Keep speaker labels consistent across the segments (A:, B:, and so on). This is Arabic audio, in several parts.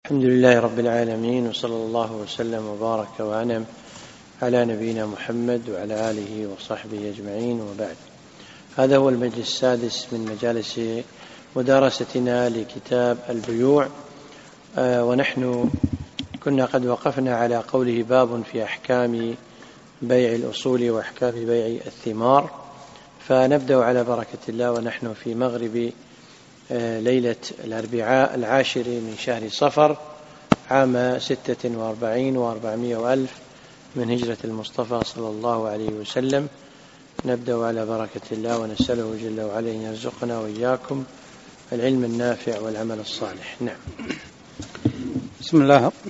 A: الحمد لله رب العالمين، وصلى الله وسلم وبارك وأنعم على نبينا محمد وعلى آله وصحبه أجمعين، وبعد. هذا هو المجلس السادس من مجالس مدارستنا لكتاب البيوع، ونحن كنا قد وقفنا على قوله: باب في أحكام بيع الأصول وأحكام بيع الثمار. فنبدأ على بركة الله ونحن في مغرب ليلة الأربعاء 10 من شهر صفر عام 46 و400 وألف من هجرة المصطفى صلى الله عليه وسلم. نبدأ على بركة الله ونسأله جل وعلا أن يرزقنا وإياكم العلم النافع والعمل الصالح. نعم.
B: بسم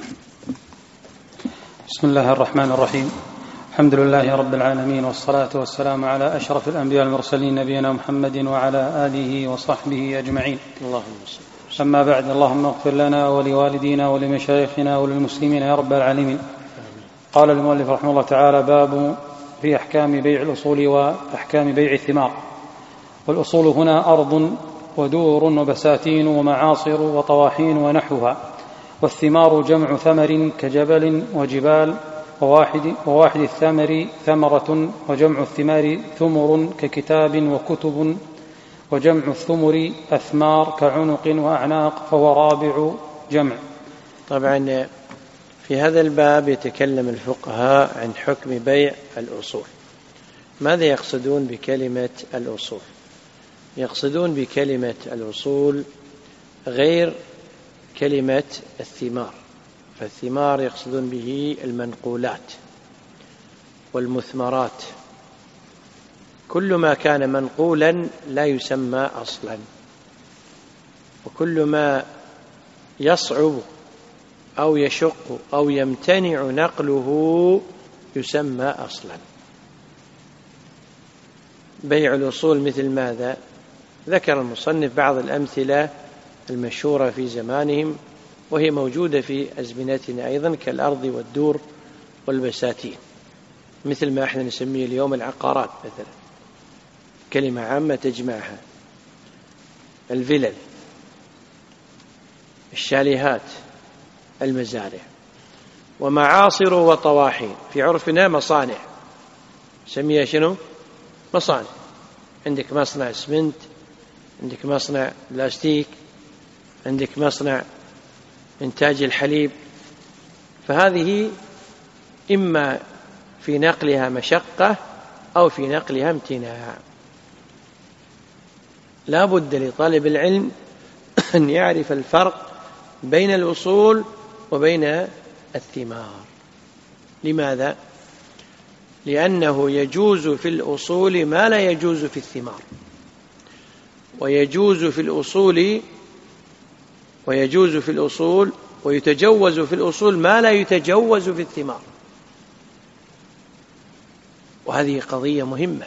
B: الله الرحمن الرحيم. الحمد لله رب العالمين، والصلاة والسلام على أشرف الأنبياء المرسلين نبينا محمد وعلى آله وصحبه أجمعين.
A: اللهم صل.
B: أما بعد، اللهم اغفر لنا ولوالدينا ولمشايخنا وللمسلمين يا رب العالمين. قال المؤلف رحمه الله تعالى: باب في أحكام بيع الأصول وأحكام بيع الثمار. والأصول هنا أرض ودور وبساتين ومعاصر وطواحين ونحوها، والثمار جمع ثمر كجبل وجبال، وواحد الثمر ثمرة، وجمع الثمار ثمر ككتاب وكتب، وجمع الثمر أثمار كعنق وأعناق، فهو رابع جمع.
A: طبعا في هذا الباب يتكلم الفقهاء عن حكم بيع الأصول. ماذا يقصدون بكلمة الأصول؟ يقصدون بكلمة الأصول غير كلمة الثمار، فالثمار يقصدون به المنقولات والمثمرات. كل ما كان منقولا لا يسمى أصلا، وكل ما يصعب أو يشق أو يمتنع نقله يسمى أصلا. بيع الأصول مثل ماذا؟ ذكر المصنف بعض الأمثلة المشهورة في زمانهم، وهي موجودة في أزمنتنا أيضا، كالأرض والدور والبساتين، مثل ما احنا نسميه اليوم العقارات مثلا، كلمة عامة تجمعها، الفلل، الشاليهات، المزارع. ومعاصر وطواحين في عرفنا مصانع، سميها شنو؟ مصانع. عندك مصنع اسمنت، عندك مصنع بلاستيك، عندك مصنع إنتاج الحليب. فهذه إما في نقلها مشقة أو في نقلها امتناع. لا بد لطالب العلم أن يعرف الفرق بين الأصول وبين الثمار. لماذا؟ لأنه يجوز في الأصول ما لا يجوز في الثمار، ويجوز في الأصول ويتجوز في الأصول ما لا يتجوز في الثمار. وهذه قضية مهمة.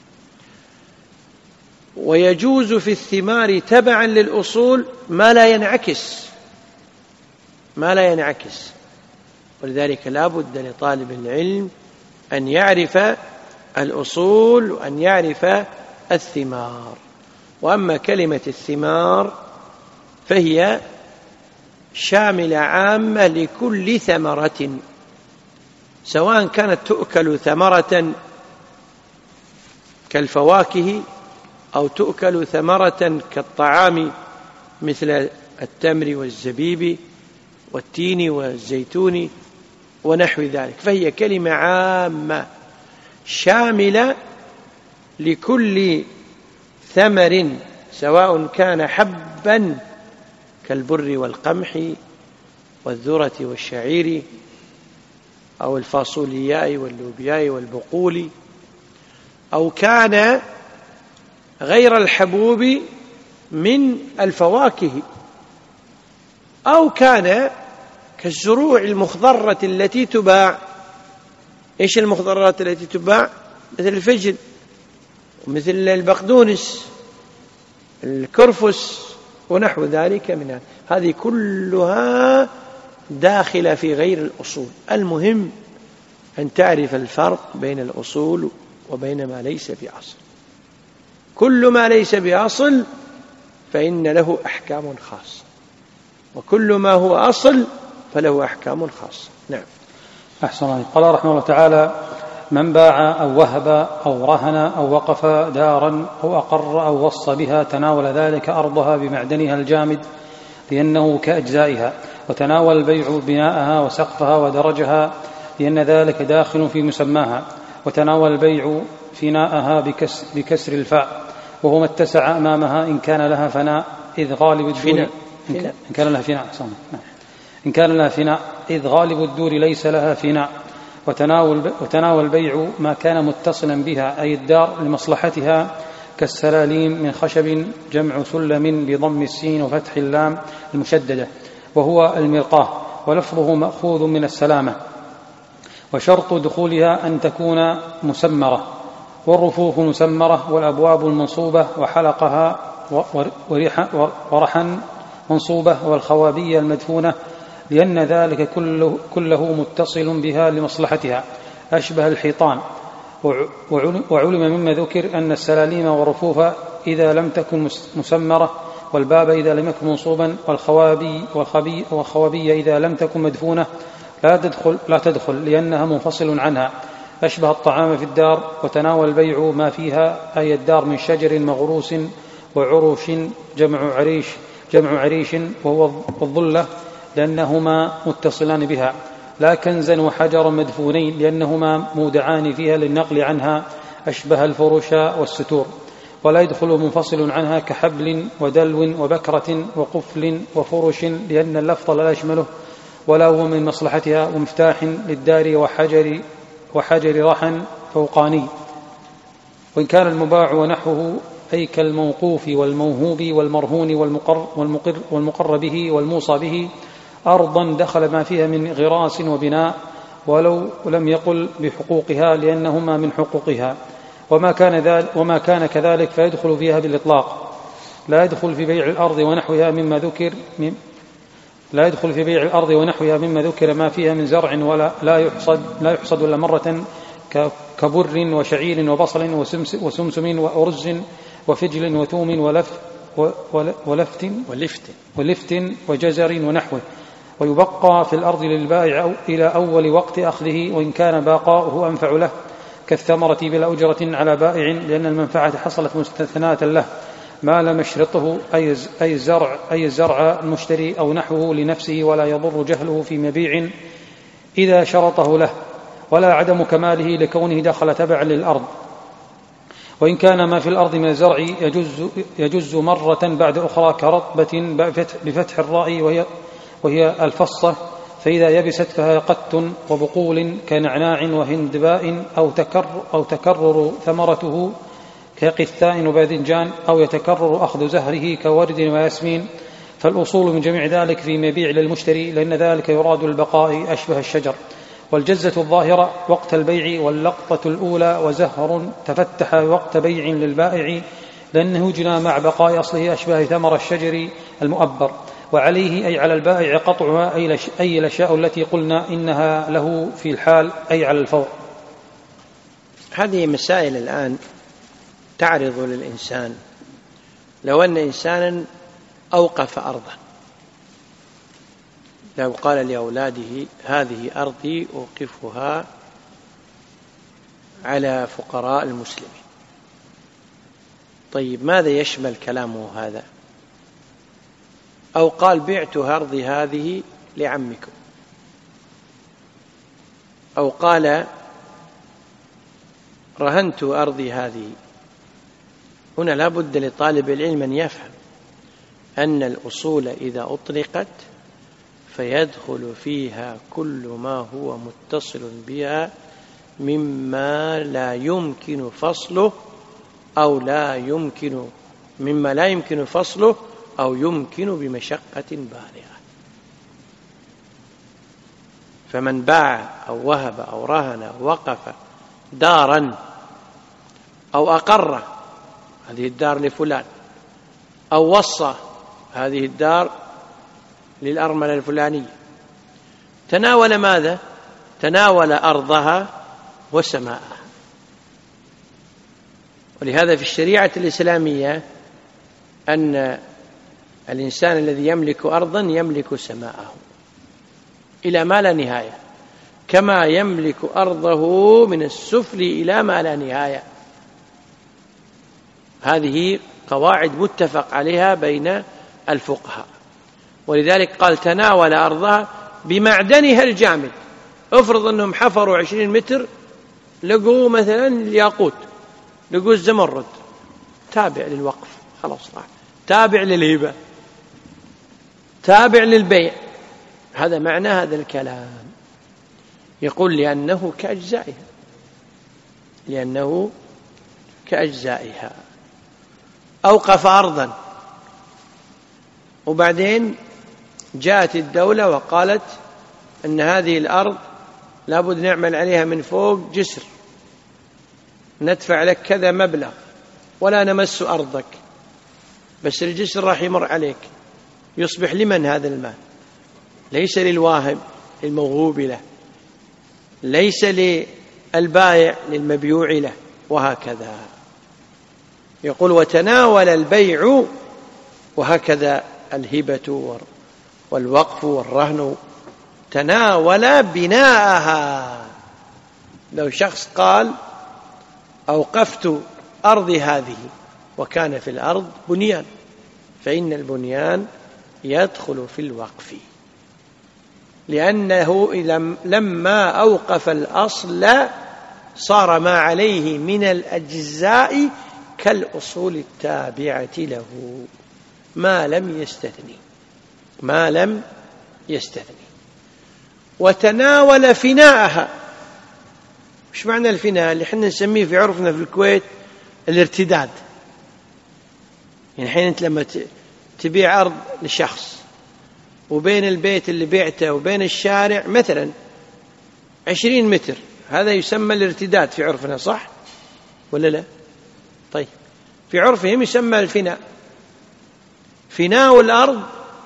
A: ويجوز في الثمار تبعا للأصول ما لا ينعكس. ولذلك لا بد لطالب العلم أن يعرف الأصول وأن يعرف الثمار. وأما كلمة الثمار فهي شاملة عامة لكل ثمرة، سواء كانت تؤكل ثمرة كالفواكه أو تؤكل ثمرة كالطعام مثل التمر والزبيب والتين والزيتون ونحو ذلك. فهي كلمة عامة شاملة لكل ثمر، سواء كان حبا كالبر والقمح والذرة والشعير، أو الفاصولياء واللوبياء والبقول، أو كان غير الحبوب من الفواكه، أو كان كالزروع المخضرة التي تباع. إيش المخضرات التي تباع؟ مثل الفجل، ومثل البقدونس، الكرفس ونحو ذلك منها. هذه كلها داخلة في غير الأصول. المهم أن تعرف الفرق بين الأصول وبين ما ليس بأصل. كل ما ليس بأصل فإن له أحكام خاصة، وكل ما هو أصل فله أحكام خاصة. نعم.
B: أحسن الله. قال رحمه الله تعالى: من باع أو وهب أو رهن أو وقف دارا أو أقر أو وصى بها تناول ذلك أرضها بمعدنها الجامد لأنه كأجزائها، وتناول البيع بناءها وسقفها ودرجها لأن ذلك داخل في مسماها، وتناول البيع فناءها بكسر الفاء وهو ما اتسع أمامها إن كان لها فناء إذ غالب الدور إن كان لها فناء إذ غالب الدور ليس لها فناء. وتناول البيع ما كان متصلا بها أي الدار لمصلحتها كالسلاليم من خشب جمع سلم بضم السين وفتح اللام المشددة وهو المرقاه، ولفظه مأخوذ من السلامة. وشرط دخولها أن تكون مسمرة، والرفوف مسمرة، والأبواب المنصوبة، وحلقها ورحا منصوبة، والخوابية المدفونة، لأن ذلك كله متصل بها لمصلحتها أشبه الحيطان. وعلم مما ذكر أن السلاليم والرفوف إذا لم تكن مسمرة، والباب إذا لم يكن منصوبا، والخوابية إذا لم تكن مدفونة لا تدخل لأنها منفصل عنها أشبه الطعام في الدار. وتناول البيع ما فيها أي الدار من شجر مغروس وعروش جمع عريش وهو الظلة لأنهما متصلان بها، لا كنزا وحجرا مدفونين لأنهما مودعان فيها للنقل عنها أشبه الفرش والستور. ولا يدخل منفصل عنها كحبل ودلو وبكرة وقفل وفرش لأن اللفظ لا يشمله ولا هو من مصلحتها، ومفتاح للدار وحجر رحا فوقاني. وإن كان المباع ونحوه أي كالموقوف والموهوب والمرهون والمقر به والموصى به أرضا دخل ما فيها من غراس وبناء ولو لم يقل بحقوقها لأنهما من حقوقها. وما كان كذلك فيدخل فيها بالإطلاق. لا يدخل في بيع الأرض ونحوها مما ذكر ما فيها من زرع ولا لا يحصد إلا مرة كبر وشعير وبصل وسمسم وأرز وفجل وثوم ولفت وجزر ونحوه. ويبقى في الأرض للبائع إلى أول وقت أخذه، وإن كان باقاؤه أنفع له كالثمرة بلا أجرة على بائع، لأن المنفعة حصلت مستثناة له ما لم يشرطه أي الزرع المشتري أو نحوه لنفسه، ولا يضر جهله في مبيع إذا شرطه له، ولا عدم كماله لكونه دخل تبعا للأرض. وإن كان ما في الأرض من الزرع يجز مرة بعد أخرى كرطبة بفتح الراء وهي الفصة، فإذا يبست فهي قت وبقول كنعناع وهندباء أو تكرر ثمرته كقثاء وباذنجان، أو يتكرر أخذ زهره كورد وياسمين. فالأصول من جميع ذلك في مبيع للمشتري، لأن ذلك يراد البقاء أشبه الشجر. والجزة الظاهرة وقت البيع، واللقطة الأولى وزهر تفتح وقت بيع للبائع، لأنه يجنى مع بقاء أصله أشبه ثمر الشجر المؤبر. وعليه أي على البائع قطعها أي الأشياء التي قلنا إنها له في الحال أي على الفور.
A: هذه مسائل الآن تعرض للإنسان. لو أن إنسانا أوقف أرضا، لو قال لأولاده هذه أرضي أوقفها على فقراء المسلمين، طيب ماذا يشمل كلامه هذا؟ أو قال بعت أرضي هذه لعمكم، أو قال رهنت أرضي هذه. هنا لا بد لطالب العلم أن يفهم أن الأصول إذا أطلقت فيدخل فيها كل ما هو متصل بها مما لا يمكن فصله أو يمكن بمشقة بالغة. فمن باع أو وهب أو رهن أو وقف دارا أو أقر هذه الدار لفلان، أو وصى هذه الدار للأرملة الفلانية، تناول ماذا؟ تناول أرضها وسماءها. ولهذا في الشريعة الإسلامية أن الإنسان الذي يملك أرضا يملك سماءه إلى ما لا نهاية، كما يملك أرضه من السفل إلى ما لا نهاية. هذه قواعد متفق عليها بين الفقهاء، ولذلك قال تناول أرضها بمعدنها الجامد. افرض أنهم حفروا 20 متر لقوا مثلا الياقوت، لقوا الزمرد، تابع للوقف، خلاص راح، تابع للهبة، تابع للبيع. هذا معنى هذا الكلام. يقول لأنه كأجزائها. أوقف أرضا وبعدين جاءت الدولة وقالت أن هذه الأرض لابد نعمل عليها من فوق جسر، ندفع لك كذا مبلغ ولا نمس أرضك، بس الجسر راح يمر عليك. يصبح لمن هذا المال؟ ليس للواهب الموهوب له، ليس للبائع للمبيوع له، وهكذا. يقول وتناول البيع، وهكذا الهبة والوقف والرهن تناول بناءها. لو شخص قال أوقفت أرضي هذه وكان في الأرض بنيان، فإن البنيان يدخل في الوقف، لأنه لما أوقف الأصل صار ما عليه من الأجزاء كالأصول التابعة له ما لم يستثني. وتناول فناءها. مش معنى الفناء اللي احنا نسميه في عرفنا في الكويت الارتداد؟ يعني حين أنت لما تبيع أرض لشخص وبين البيت اللي بعته وبين الشارع مثلا 20 متر، هذا يسمى الارتداد في عرفنا، صح ولا لا؟ طيب في عرفهم يسمى الفناء. فناء الأرض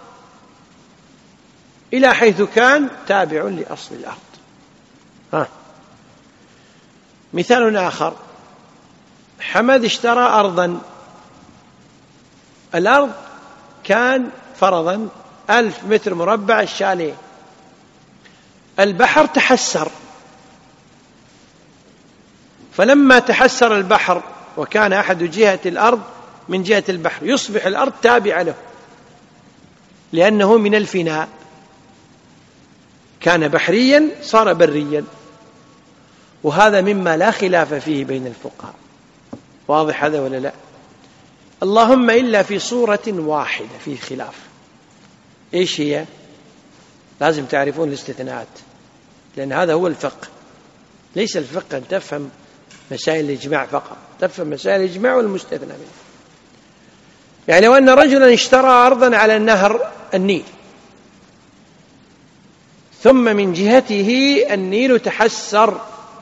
A: إلى حيث كان تابع لأصل الأرض. مثال آخر، حمد اشترى أرضا، الأرض كان فرضا 1000 متر مربع الشاليه، البحر تحسر، فلما تحسر البحر وكان أحد جهة الأرض من جهة البحر يصبح الأرض تابعة له، لأنه من الفناء، كان بحريا صار بريا. وهذا مما لا خلاف فيه بين الفقهاء. واضح هذا ولا لا؟ اللهم إلا في صورة واحدة في خلاف. إيش هي؟ لازم تعرفون الاستثناءات، لأن هذا هو الفقه. ليس الفقه أن تفهم مسائل الإجماع فقط، تفهم مسائل الإجماع والمستثنى منه. يعني لو أن رجلا اشترى أرضا على النهر النيل، ثم من جهته النيل تحسر،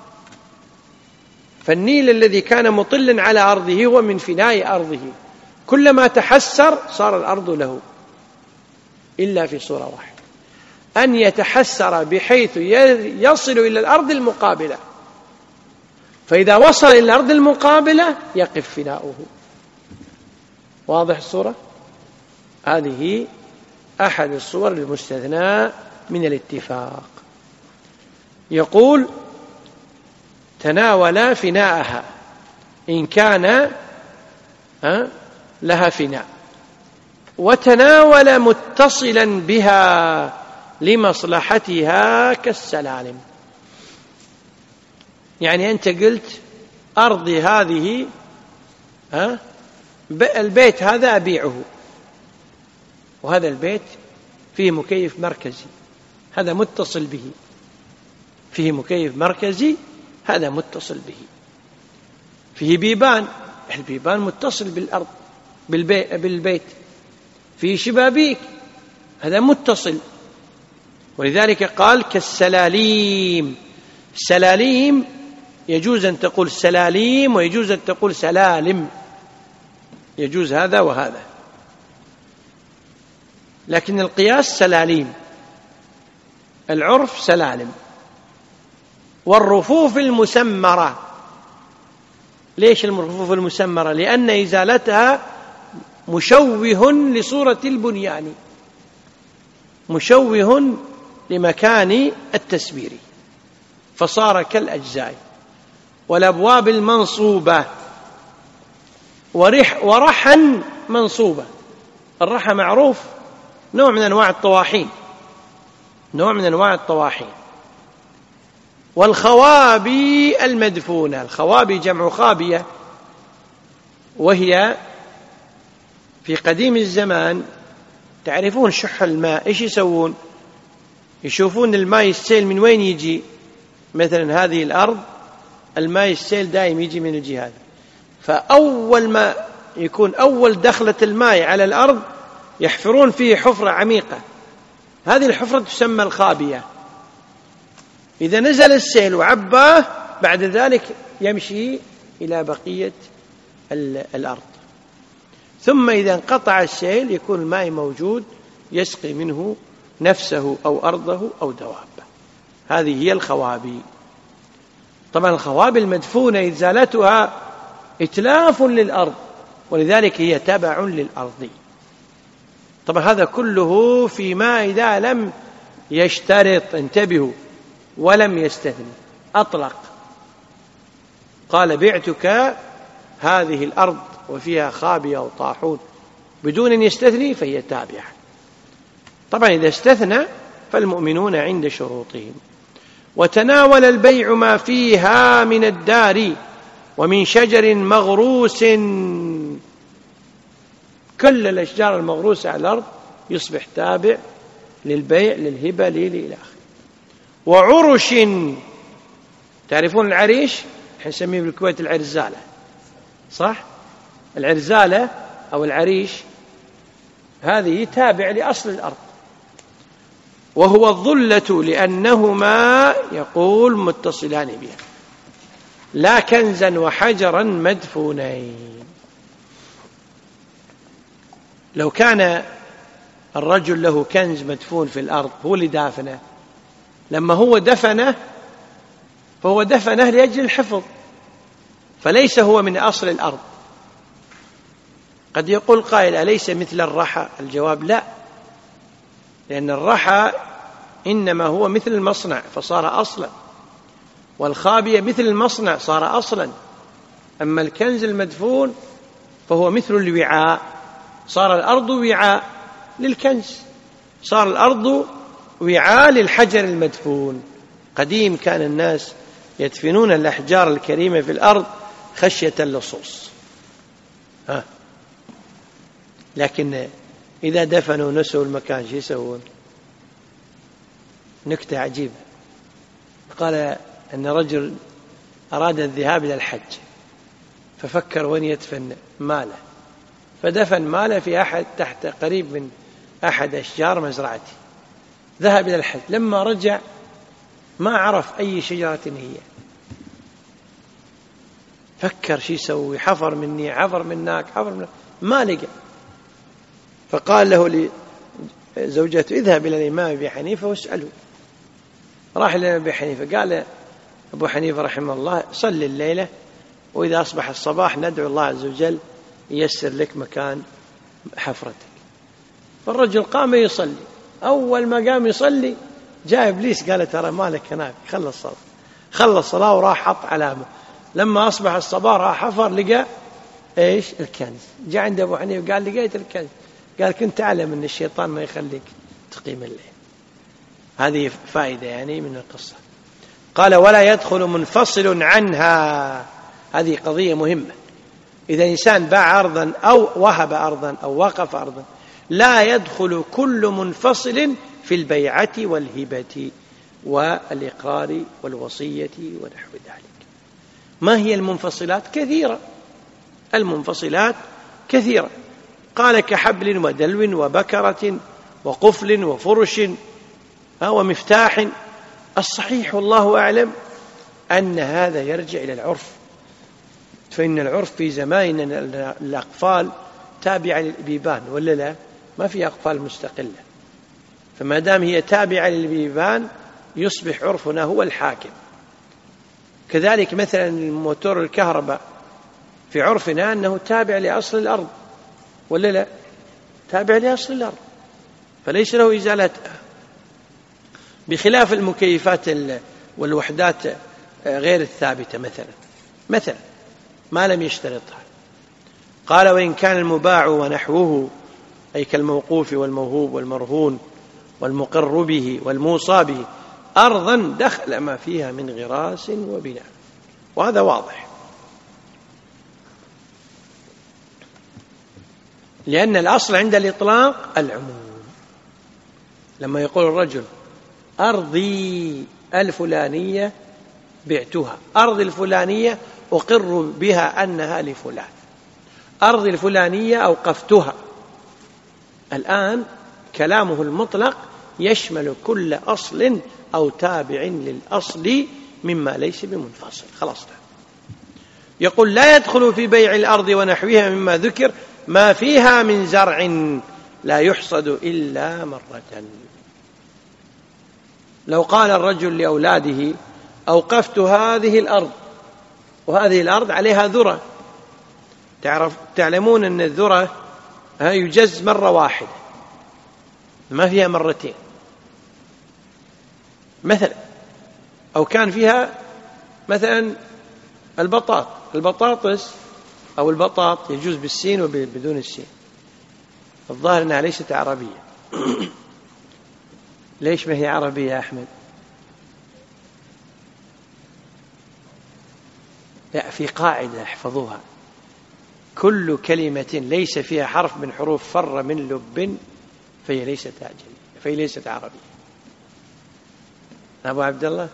A: فالنيل الذي كان مطلا على أرضه هو من فناء أرضه، كلما تحسر صار الأرض له، إلا في صورة واحدة، أن يتحسر بحيث يصل إلى الأرض المقابلة، فإذا وصل إلى الأرض المقابلة يقف فناؤه. واضح الصورة؟ هذه أحد الصور المستثنى من الاتفاق. يقول تناول فناءها إن كان لها فناء، وتناول متصلا بها لمصلحتها كالسلالم. يعني أنت قلت أرضي هذه، البيت هذا أبيعه، وهذا البيت فيه مكيف مركزي، هذا متصل به، فيه مكيف مركزي، هذا متصل به، فيه بيبان، البيبان متصل بالأرض بالبيت، فيه شبابيك، هذا متصل. ولذلك قال كالسلاليم. السلاليم يجوز أن تقول سلاليم ويجوز أن تقول سلالم، يجوز هذا وهذا، لكن القياس سلاليم، العرف سلالم. والرفوف المسمرة، ليش الرفوف المسمرة؟ لأن إزالتها مشوه لصورة البنيان، مشوه لمكان التسبير، فصار كالأجزاء. والأبواب المنصوبة ورحا منصوبة. الرحى معروف، نوع من أنواع الطواحين، نوع من أنواع الطواحين. والخوابي المدفونة، الخوابي جمع خابية، وهي في قديم الزمان تعرفون شح الماء، إيش يسوون؟ يشوفون الماء السيل من وين يجي. مثلا هذه الأرض الماء السيل دائم يجي من الجهة، فأول ما يكون أول دخلة الماء على الأرض يحفرون فيه حفرة عميقة، هذه الحفرة تسمى الخابية. إذا نزل السيل وعباه بعد ذلك يمشي إلى بقية الأرض، ثم إذا انقطع السيل يكون الماء موجود يسقي منه نفسه أو أرضه أو دوابه. هذه هي الخوابي. طبعا الخوابي المدفونة إزالتها إتلاف للأرض، ولذلك هي تبع للأرض. طبعا هذا كله فيما إذا لم يشترط، انتبهوا، ولم يستثني، أطلق، قال بعتك هذه الأرض وفيها خابية وطاحون بدون أن يستثني فهي تابعة. طبعا إذا استثنى فالمؤمنون عند شروطهم. وتناول البيع ما فيها من الدار ومن شجر مغروس، كل الأشجار المغروسة على الأرض يصبح تابع للبيع للهبة إلى آخره. وعرش، تعرفون العريش؟ نسميه بالكويت العرزالة، صح؟ العرزالة أو العريش هذه تابع لأصل الأرض، وهو الظلة لأنهما يقول متصلان بها، لا كنزا وحجرا مدفونين. لو كان الرجل له كنز مدفون في الأرض هو اللي دافنه، لما هو دفنه فهو دفنه لأجل الحفظ، فليس هو من أصل الأرض. قد يقول قائل أليس مثل الرحى؟ الجواب لا، لأن الرحى إنما هو مثل المصنع فصار أصلا، والخابية مثل المصنع صار أصلا. أما الكنز المدفون فهو مثل الوعاء، صار الأرض وعاء للكنز، صار الأرض وعاء للحجر المدفون. قديم كان الناس يدفنون الأحجار الكريمة في الأرض خشية اللصوص، لكن إذا دفنوا نسوا المكان شو يسوون؟ نكتة عجيبة، قال أن رجل أراد الذهاب إلى الحج ففكر وين يدفن ماله، فدفن ماله في أحد تحت قريب من أحد أشجار مزرعته. ذهب إلى الحج، لما رجع ما عرف أي شجرة هي، فكر شو يسوي، حفر مني حفر منك حفر منك ما لقى، فقال له لزوجته اذهب إلى الإمام أبي حنيفة واسأله. راح إلى أبي حنيفة، قال أبو حنيفة رحمه الله صل الليلة وإذا أصبح الصباح ندعو الله عز وجل ييسر لك مكان حفرتك. فالرجل قام يصلي، أول ما قام يصلي جاء إبليس قال ترى مالك هناك، خلص الصلاة وراح حط علامة. لما أصبح الصباح راح حفر لقى إيش؟ الكنز. جاء عند أبو حنيفة قال لقيت الكنز، قال كنت أعلم أن الشيطان ما يخليك تقيم الليل. هذه فائدة يعني من القصة. قال ولا يدخل منفصل عنها، هذه قضية مهمة. إذا إنسان باع أرضا أو وهب أرضا أو وقف أرضا لا يدخل كل منفصل في البيعة والهبة والإقرار والوصية ونحو ذلك. ما هي المنفصلات؟ كثيرة، المنفصلات كثيرة. قال كحبل ودلو وبكرة وقفل وفرش ومفتاح. الصحيح والله أعلم أن هذا يرجع إلى العرف، فإن العرف في زماننا الأقفال تابعة للبيبان ولا لا؟ ما في أقفال مستقلة، فما دام هي تابعة للبيبان يصبح عرفنا هو الحاكم. كذلك مثلا الموتور الكهرباء في عرفنا أنه تابع لأصل الأرض، ولا لا؟ تابع لأصل الأرض فليس له إزالتها، بخلاف المكيفات والوحدات غير الثابتة مثلا ما لم يشترطها. قال: وإن كان المباع ونحوه، أي كالموقوف والموهوب والمرهون والمقر به والموصى به، أرضا دخل ما فيها من غراس وبناء. وهذا واضح، لأن الأصل عند الإطلاق العموم. لما يقول الرجل: أرضي الفلانية بعتها، أرض الفلانية أقر بها أنها لفلان، أرض الفلانية أوقفتها. الآن كلامه المطلق يشمل كل أصل أو تابع للأصل مما ليس بمنفصل. خلاص. يقول: لا يدخل في بيع الأرض ونحوها مما ذكر ما فيها من زرع لا يحصد إلا مرة. لو قال الرجل لأولاده: أوقفت هذه الأرض، وهذه الأرض عليها ذرة، تعلمون أن الذرة يجز مرة واحدة ما فيها مرتين مثلا، أو كان فيها مثلا البطاطس أو البطاط يجوز بالسين وبدون السين. الظاهر أنها ليست عربية. ليش ما هي عربية يا أحمد؟ لا، في قاعدة احفظوها: كل كلمة ليس فيها حرف من حروف فر من لب فهي ليست عربية. أبو عبد الله،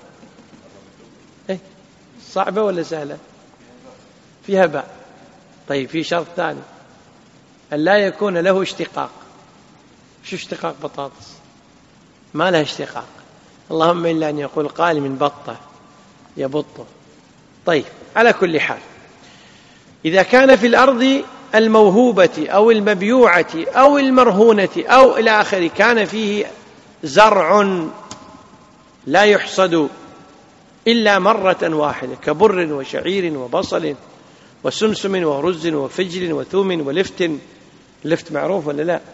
A: صعبة ولا سهلة؟ فيها باء. طيب، في شرط ثاني: أن لا يكون له اشتقاق. شو اشتقاق بطاطس؟ ما لها اشتقاق، اللهم إلا أن يقول قائل من بطة يبطه. طيب، على كل حال، إذا كان في الأرض الموهوبة أو المبيوعة أو المرهونة أو إلى آخره كان فيه زرع لا يحصد إلا مرة واحدة، كبر وشعير وبصل وسمسم ورز وفجل وثوم ولفت. اللفت معروف ولا لا؟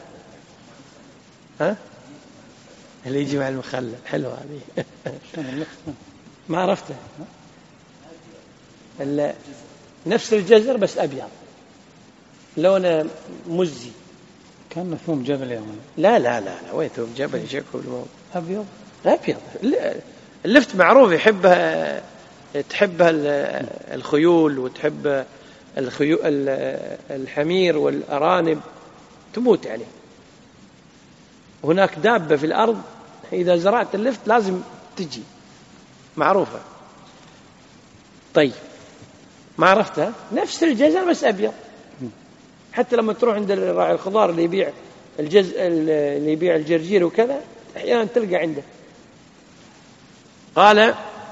A: اللي يجي مع المخلل. حلوة هذه. ما عرفته. نفس الجزر بس أبيض، لونه مزي،
B: كان ثوم جبل يا ولد.
A: لا وين ثوم جبل؟ شكله أبيض. اللفت معروف، تحبها الخيول، وتحب الحمير والأرانب، تموت عليه. هناك دابة في الأرض إذا زرعت اللفت لازم تجي، معروفة. طيب، ما عرفتها؟ نفس الجزر بس أبيض. حتى لما تروح عند راعي الخضار اللي يبيع الجرجير وكذا، أحيانا تلقى عنده. قال: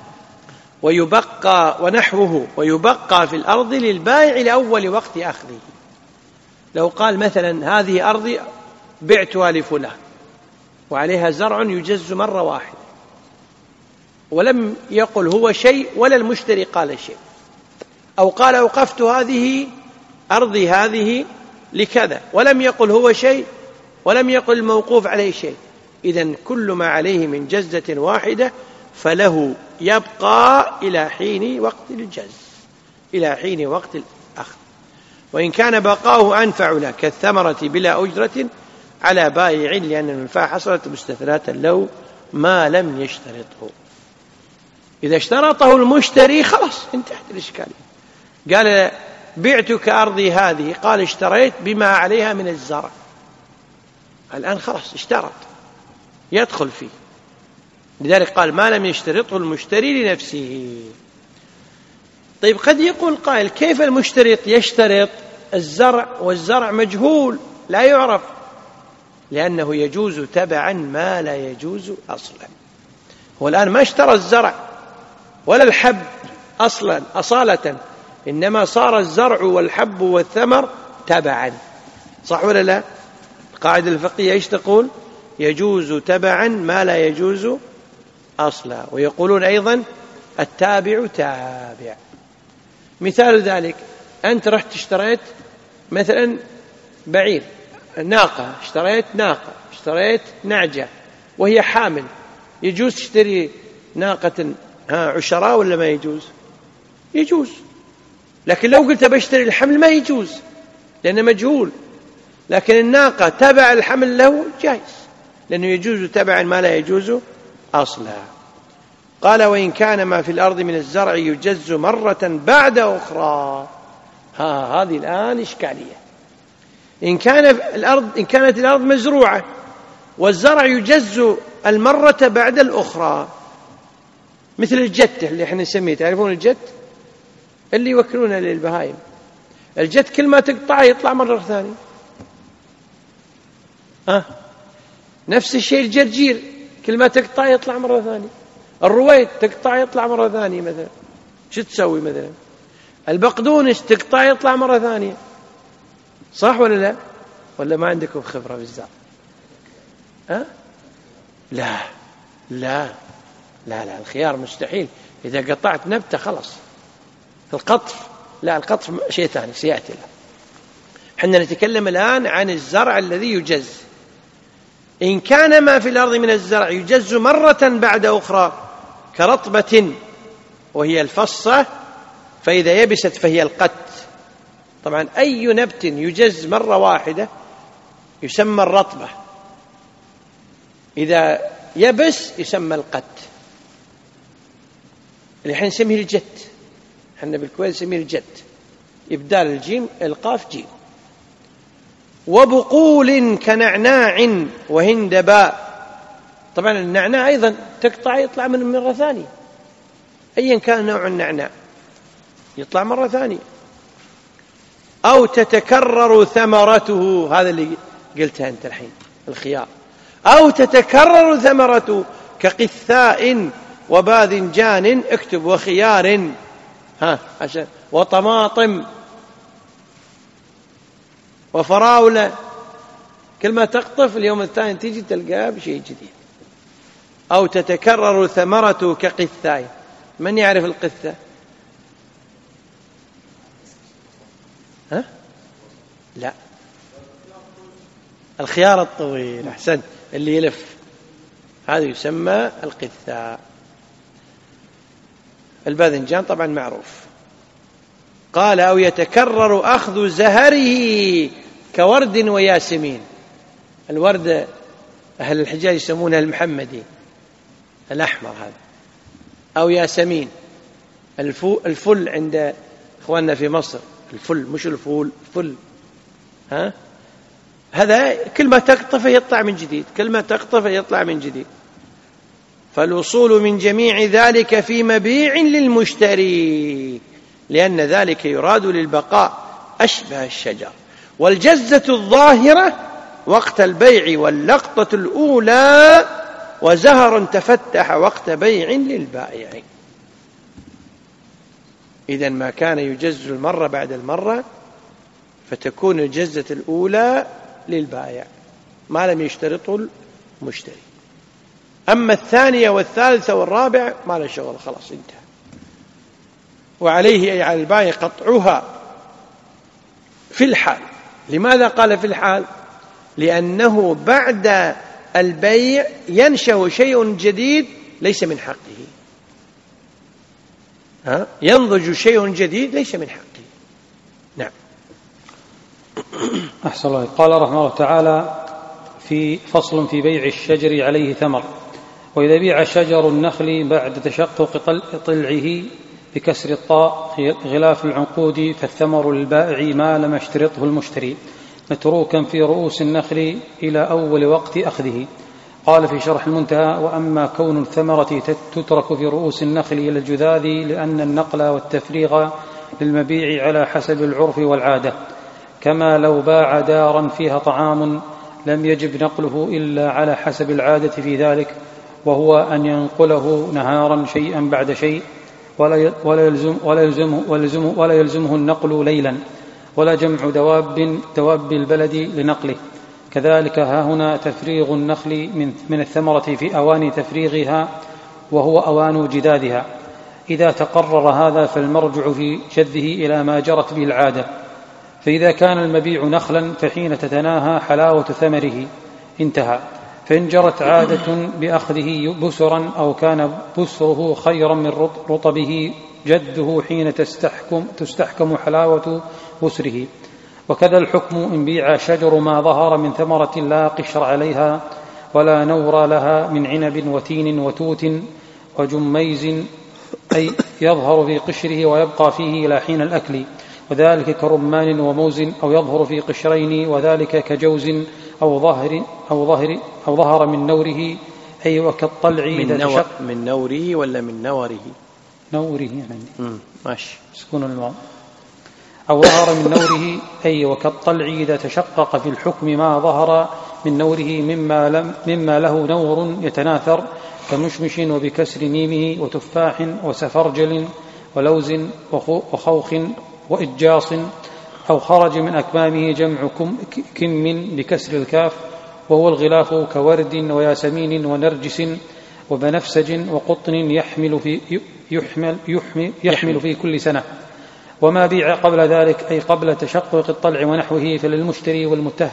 A: ويبقى ونحوه ويبقى في الأرض للبائع لأول وقت أخذه. لو قال مثلا: هذه أرضي بعتها لفلان وعليها زرع يجز مرة واحدة، ولم يقل هو شيء ولا المشتري قال شيء، أو قال: أوقفت هذه أرضي هذه لكذا، ولم يقل هو شيء ولم يقل الموقوف عليه شيء، إذن كل ما عليه من جزة واحدة فله يبقى إلى حين وقت الجز، إلى حين وقت الأخذ، وإن كان بقاؤه أنفع له كالثمرة بلا أجرة على بائع، لأن المنفعة حصلت مستثناة له ما لم يشترطه. إذا اشترطه المشتري خلاص انتهت الإشكالية. قال: بعتك أرضي هذه، قال: اشتريت بما عليها من الزرع. الآن خلاص اشترط، يدخل فيه. لذلك قال: ما لم يشترطه المشتري لنفسه. طيب، قد يقول قائل: كيف المشترط يشترط الزرع والزرع مجهول لا يعرف؟ لأنه يجوز تبعا ما لا يجوز أصلا. هو الآن ما اشترى الزرع ولا الحب أصالة، إنما صار الزرع والحب والثمر تبعا، صح ولا لا؟ القاعدة الفقهية ايش تقول؟ يجوز تبعا ما لا يجوز أصلا. ويقولون أيضا: التابع تابع. مثال ذلك: أنت رحت اشتريت مثلا بعير، ناقة، اشتريت نعجة وهي حامل، يجوز تشتري ناقة عشراء ولا ما يجوز؟ يجوز. لكن لو قلت بشتري الحمل ما يجوز لأنه مجهول. لكن الناقة تبع الحمل له جائز، لأنه يجوز تبعا ما لا يجوز أصلا. قال: وإن كان ما في الأرض من الزرع يجز مرة بعد أخرى. هذه الآن إشكالية. إن كانت الأرض مزروعة والزرع يجز المرة بعد الأخرى، مثل الجت اللي احنا نسميه، تعرفون الجت اللي يوكلونه للبهائم؟ الجت كل ما تقطعه يطلع مرة ثانية. نفس الشيء الجرجير، كل ما تقطعه يطلع مرة ثانية. الرويد تقطعه يطلع مرة ثانية مثلا. شو تسوي مثلا؟ البقدونس تقطعه يطلع مرة ثانية. صح ولا لا؟ ولا ما عندكم خبرة بالزرع؟ لا لا لا لا، الخيار مستحيل. إذا قطعت نبتة خلص. القطف لا، القطف شيء ثاني سيأتي له. حنا نتكلم الآن عن الزرع الذي يجز. إن كان ما في الأرض من الزرع يجز مرة بعد أخرى كرطبة وهي الفصة، فإذا يبست فهي القت. طبعا أي نبت يجز مرة واحدة يسمى الرطبة، إذا يبس يسمى القت، اللي احنا نسميه الجت. احنا بالكويت نسميه الجت، إبدال الجيم القاف جيم. وبقول كنعناع وهندباء. طبعا النعناع أيضا تقطع يطلع من مرة ثانية، أيا كان نوع النعناع يطلع مرة ثانية. أو تتكرر ثمرته، هذا اللي قلتها أنت الحين، الخيار. أو تتكرر ثمرته كقثاء وباذنجان، اكتب وخيار، عشان وطماطم وفراولة. كل ما تقطف اليوم الثاني تيجي تلقاه بشيء جديد. أو تتكرر ثمرته كقثاء. من يعرف القثة؟ لا، الخيار الطويل، أحسنت، اللي يلف، هذا يسمى القثاء. الباذنجان طبعا معروف. قال: أو يتكرر أخذ زهره كورد وياسمين. الورد أهل الحجاز يسمونه المحمدي الأحمر هذا، أو ياسمين. الفل عند إخواننا في مصر، الفل مش الفول، فل. هذا كل ما تقطفه يطلع من جديد، كل ما تقطفه يطلع من جديد. فالوصول من جميع ذلك في مبيع للمشتري، لأن ذلك يراد للبقاء أشبه الشجر. والجزة الظاهرة وقت البيع واللقطة الأولى، وزهر تفتح وقت بيع للبائع. إذن ما كان يجز المرة بعد المرة فتكون الجزة الأولى للبائع ما لم يشترطه المشتري. أما الثانية والثالثة والرابعة ما له شغل، خلاص انتهى. وعليه أي على البائع قطعها في الحال. لماذا قال في الحال؟ لأنه بعد البيع ينشأ شيء جديد ليس من حقه. ينضج شيء جديد ليس من حقه. نعم.
B: أحسن الله. قال رحمه الله تعالى: في فصل في بيع الشجر عليه ثمر. وإذا بيع شجر النخل بعد تشقق طلعه بكسر الطاء غلاف العنقود فالثمر للبائع ما لم يشترطه المشتري، متروكا في رؤوس النخل إلى أول وقت أخذه. قال في شرح المنتهى: وأما كون الثمرة تترك في رؤوس النخل إلى الجذاذ لأن النقل والتفريغ للمبيع على حسب العرف والعادة، كما لو باع دارا فيها طعام لم يجب نقله إلا على حسب العادة في ذلك، وهو أن ينقله نهارا شيئا بعد شيء، ولا يلزمه النقل ليلا، ولا جمع دواب البلد لنقله. كذلك ها هنا تفريغ النخل من الثمرة في أوان تفريغها وهو أوان جدادها. إذا تقرر هذا فالمرجع في جذه إلى ما جرت به العادة، فإذا كان المبيع نخلا فحين تتناهى حلاوة ثمره انتهى. فإن جرت عادة بأخذه بسرا أو كان بسره خيرا من رطبه جده حين تستحكم حلاوة بسره. وكذا الحكم إن بيع شجر ما ظهر من ثمرة لا قشر عليها ولا نور لها من عنب وتين وتوت وجميز، أي يظهر في قشره ويبقى فيه إلى حين الأكل، وذلك كرمان وموز، أو يظهر في قشرين، وذلك كجوز أو ظهر من نوره، أي وكالطلع إذا تشق
A: من نوره ولا من نوره؟
B: نوره يعني
A: ماشي
B: سكون الماء. أو ظهر من نوره، أي وكالطلع إذا تشقق في الحكم ما ظهر من نوره مما له نور يتناثر، كمشمش وبكسر ميمه، وتفاح وسفرجل ولوز وخوخ وإجاص، أو خرج من أكمامه جمع كم بكسر الكاف، وهو الغلاف كورد وياسمين ونرجس وبنفسج وقطن يحمل في كل سنة. وما بيع قبل ذلك، أي قبل تشقق الطلع ونحوه، فللمشتري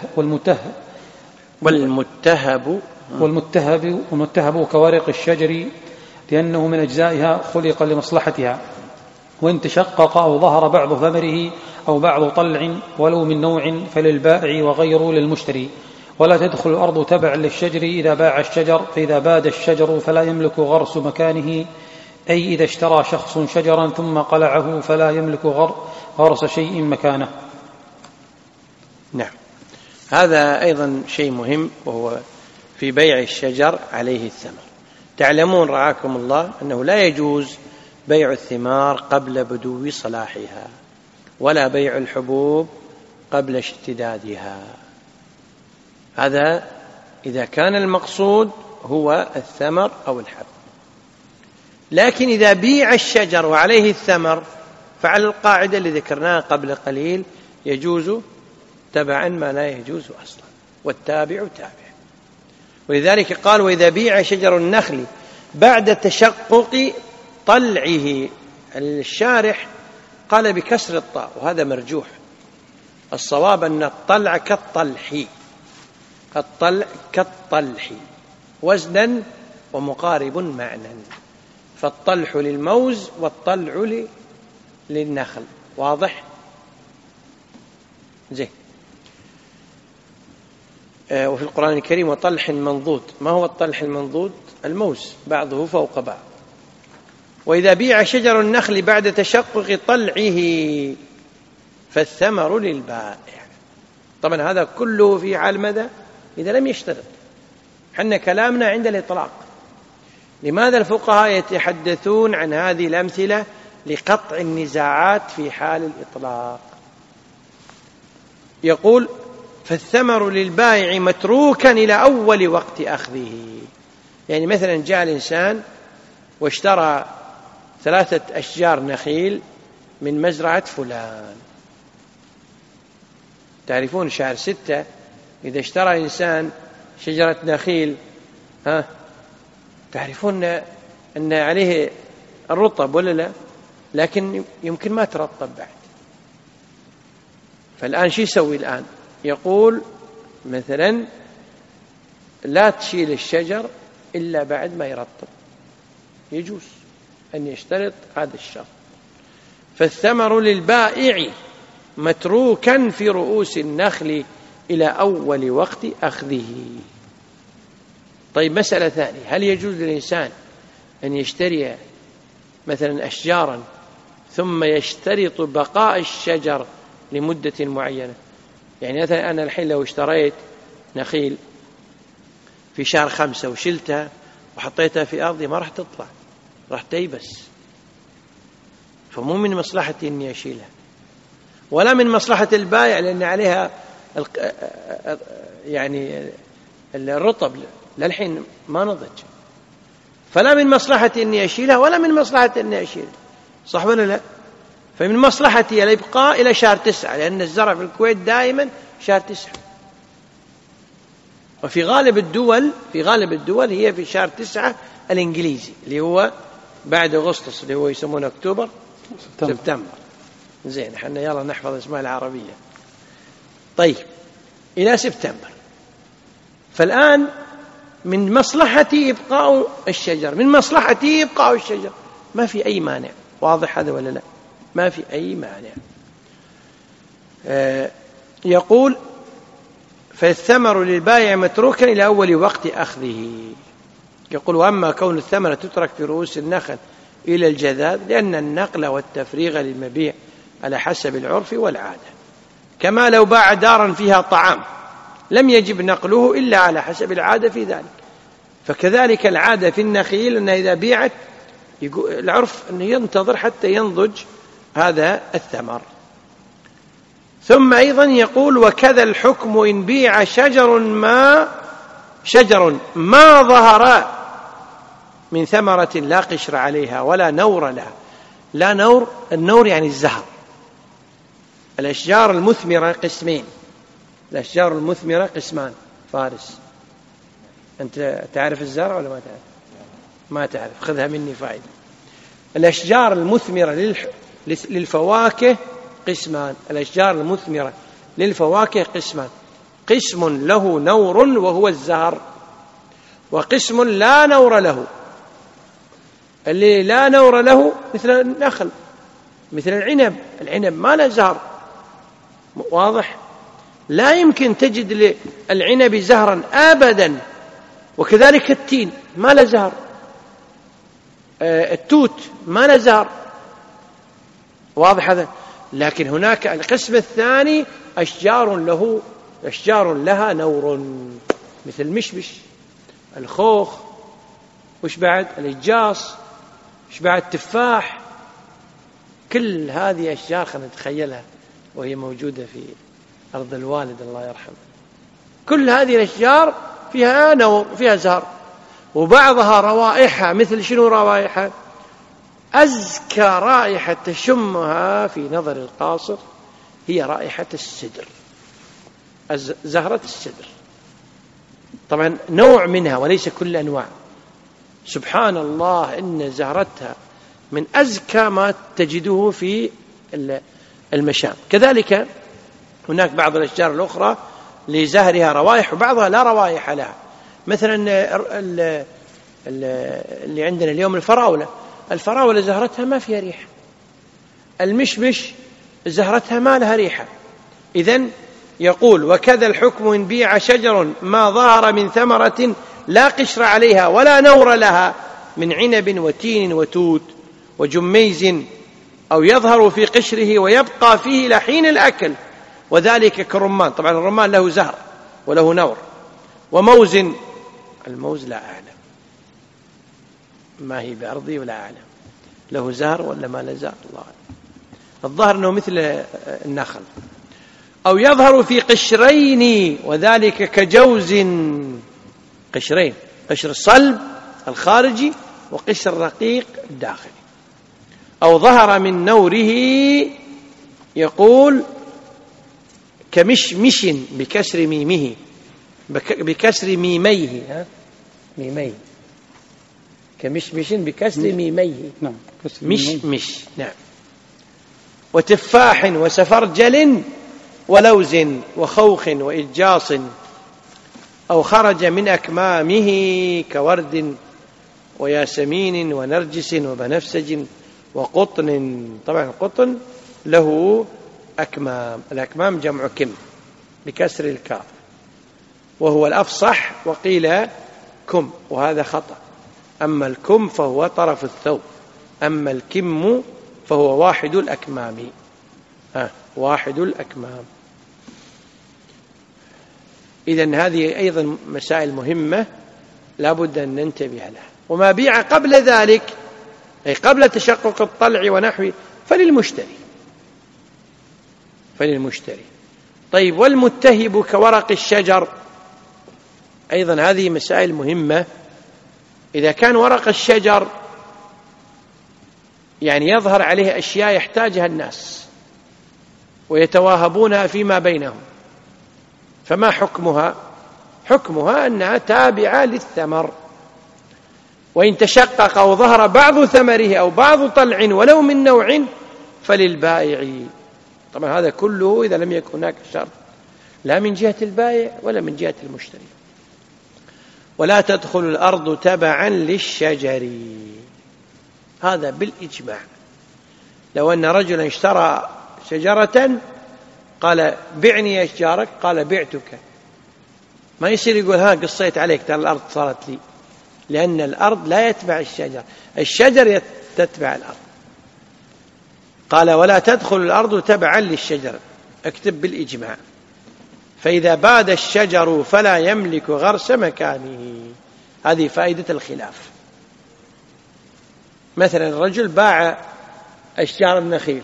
B: والمتهب كورق الشجر، لأنه من أجزائها خلق لمصلحتها. وإن تشقق أو ظهر بعض ثمره أو بعض طلع ولو من نوع فللبائع وغيره للمشتري. ولا تدخل الأرض تبعا للشجر إذا باع الشجر، فإذا باد الشجر فلا يملك غرس مكانه، أي إذا اشترى شخص شجرا ثم قلعه فلا يملك غرس شيء مكانه.
A: نعم، هذا أيضا شيء مهم، وهو في بيع الشجر عليه الثمر. تعلمون رعاكم الله أنه لا يجوز بيع الثمار قبل بدو صلاحها، ولا بيع الحبوب قبل اشتدادها. هذا إذا كان المقصود هو الثمر أو الحب. لكن إذا بيع الشجر وعليه الثمر، فعلى القاعدة اللي ذكرناها قبل قليل يجوز تبعا ما لا يجوز أصلا، والتابع تابع. ولذلك قال: وإذا بيع شجر النخل بعد تشقق طلعه. الشارح قال بكسر الطاء، وهذا مرجوح. الصواب أن الطلع كالطلح وزنا ومقارب معنى، فالطلح للموز والطلع للنخل. واضح؟ زين. وفي القرآن الكريم: وطلح منضود. ما هو الطلح المنضود؟ الموز بعضه فوق بعض. وإذا بيع شجر النخل بعد تشقق طلعه فالثمر للبائع. طبعا هذا كله في حال ماذا؟ إذا لم يشترط. حنا كلامنا عند الإطلاق. لماذا الفقهاء يتحدثون عن هذه الأمثلة؟ لقطع النزاعات في حال الإطلاق. يقول: فالثمر للبائع متروكا إلى أول وقت أخذه. يعني مثلا جاء الإنسان واشترى 3 أشجار نخيل من مزرعة فلان. تعرفون شهر 6 إذا اشترى إنسان شجرة نخيل، تعرفون أن عليه الرطب ولا لا؟ لكن يمكن ما ترطب بعد. فالآن شو يسوي الآن؟ يقول مثلا: لا تشيل الشجر إلا بعد ما يرطب. يجوز أن يشترط هذا الشرط. فالثمر للبائع متروكا في رؤوس النخل إلى أول وقت أخذه. طيب، مسألة ثانية: هل يجوز للإنسان أن يشتري مثلا أشجارا ثم يشترط بقاء الشجر لمدة معينة؟ يعني مثلا أنا الحين لو اشتريت نخيل في شهر 5 وشلتها وحطيتها في أرضي، ما راح تطلع، راح تيبس. فمو من مصلحتي أني أشيلها، ولا من مصلحة البائع لأن عليها يعني الرطب للحين ما نضج. فلا من مصلحتي أني أشيلها ولا من مصلحتي أني أشيلها. صح ولا لا؟ فمن مصلحتي الإبقاء إلى شهر 9، لأن الزرع في الكويت دائما شهر 9. وفي غالب الدول هي في شهر 9 الإنجليزي، اللي هو بعد أغسطس، اللي هو يسمونه أكتوبر سبتمبر. زين، حنا يلا نحفظ اسمها العربية. طيب إلى سبتمبر، فالآن من مصلحتي إبقاء الشجر، من مصلحتي إبقاء الشجر، ما في أي مانع. واضح هذا ولا لا؟ ما في أي مانع. يقول فالثمر للبائع متروكا إلى أول وقت أخذه. يقول وأما كون الثمرة تترك في رؤوس النخل إلى الجذاذ لأن النقل والتفريغ للمبيع على حسب العرف والعادة، كما لو باع دارا فيها طعام لم يجب نقله إلا على حسب العادة في ذلك، فكذلك العادة في النخيل أنها إذا بيعت العرف أنه ينتظر حتى ينضج هذا الثمر. ثم أيضا يقول وكذا الحكم إن بيع شجر ما ظهر من ثمرة لا قشر عليها ولا نور لها. لا نور، النور يعني الزهر. الأشجار المثمرة قسمين، الأشجار المثمرة قسمان. فارس، أنت تعرف الزرع ولا ما تعرف؟ ما تعرف، خذها مني فائدة. الأشجار المثمرة للفواكه قسمان، الأشجار المثمرة للفواكه قسمان، قسم له نور وهو الزهر، وقسم لا نور له. اللي لا نور له مثل النخل، مثل العنب ما له زهر. واضح؟ لا يمكن تجد للعنب زهرا أبدا، وكذلك التين ما له زهر، التوت ما له زهر. واضح هذا؟ لكن هناك القسم الثاني أشجار لها نور، مثل المشمش، الخوخ، وش بعد؟ الإجاص، وش بعد؟ التفاح. كل هذه أشجار خلينا نتخيلها وهي موجودة في أرض الوالد الله يرحمه. كل هذه الأشجار فيها نور، فيها زهر، وبعضها روائحها مثل شنو روائحها؟ أزكى رائحة تشمها في نظر القاصر هي رائحة السدر، زهرة السدر. طبعا نوع منها وليس كل أنواع. سبحان الله إن زهرتها من أزكى ما تجده في المشام. كذلك هناك بعض الأشجار الأخرى لزهرها روائح وبعضها لا روائح لها، مثلا اللي عندنا اليوم الفراولة زهرتها ما فيها ريحة، المشمش زهرتها ما لها ريحة. إذن يقول وكذا الحكم إن بيع شجر ما ظهر من ثمرة لا قشر عليها ولا نور لها من عنب وتين وتوت وجميز، أو يظهر في قشره ويبقى فيه إلى حين الأكل، وذلك كالرمان. طبعا الرمان له زهر وله نور. وموز، الموز لا أعلم، ما هي بأرضي ولا أعلم له زهر ولا ما له زهر، الله أعلم. الظاهر أنه مثل النخل. أو يظهر في قشرين، وذلك كجوز، قشرين، قشر الصلب الخارجي وقشر الرقيق الداخلي. أو ظهر من نوره، يقول كمشمش بكسر ميمه، بكسر ميميه، ميميه، كمشمش بكسر ميميه، نعم، مشمش، نعم. وتفاح وسفرجل ولوز وخوخ وإجاص، أو خرج من أكمامه كورد وياسمين ونرجس وبنفسج وقطن. طبعا القطن له أكمام، الأكمام جمع كم بكسر الكاف، وهو الأفصح، وقيل كم وهذا خطأ. أما الكم فهو طرف الثوب، أما الكم فهو واحد الأكمام، واحد الأكمام. إذن هذه أيضا مسائل مهمة لا بد أن ننتبه لها. وما بيع قبل ذلك أي قبل تشقق الطلع ونحوه فللمشتري. طيب والمتهب كورق الشجر، أيضا هذه مسائل مهمة. إذا كان ورق الشجر يعني يظهر عليه أشياء يحتاجها الناس ويتواهبونها فيما بينهم، فما حكمها؟ حكمها أنها تابعة للثمر، وإن تشقق أو ظهر بعض ثمره أو بعض طلع ولو من نوع فللبائع. طبعا هذا كله إذا لم يكن هناك شرط. لا من جهة البائع ولا من جهة المشتري. ولا تدخل الأرض تبعا للشجر، هذا بالإجماع. لو أن رجلا اشترى شجرة قال بعني أشجارك، قال بعتك، ما يصير يقول ها قصيت عليك ترى الأرض صارت لي، لأن الأرض لا يتبع الشجر، الشجر تتبع الأرض. قال ولا تدخل الأرض تبعا للشجر، اكتب بالإجماع. فإذا باد الشجر فلا يملك غرس مكانه، هذه فائدة الخلاف. مثلا الرجل باع أشجار النخيل،